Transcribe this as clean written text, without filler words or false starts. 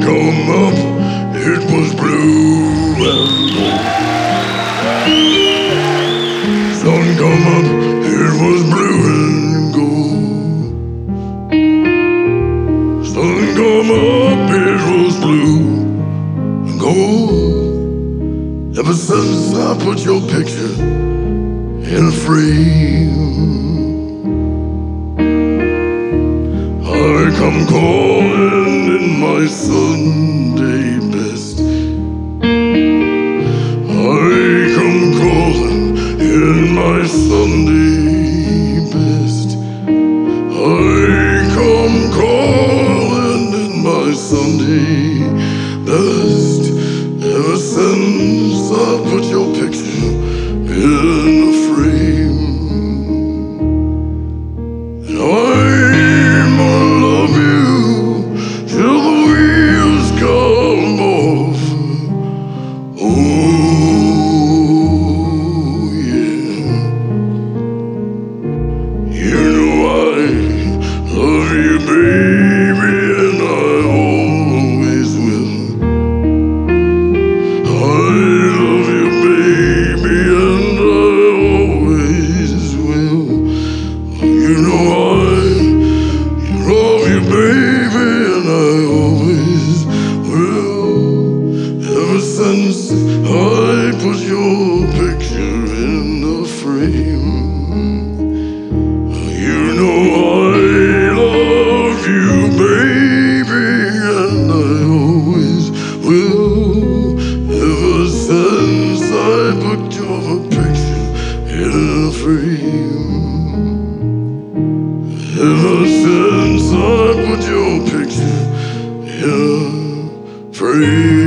come up, it was blue and gold. Sun come up, it was blue and gold. Sun come up, it was blue and gold. Ever since I put your picture in a frame, I come calling in my Sunday best. I come calling in my Sunday best. I come calling in my Sunday best. Ever since I put your picture in a frame, and I'm gonna love you till the wheels come off. Oh yeah, you know I love you, baby, and I always will. I love you, baby, and I always will. You know I love you, baby, and I always will. Ever since I put your picture in the frame, you know I love you, baby, and I always will. Ever since I put your picture in a frame, ever since I put your picture in a frame.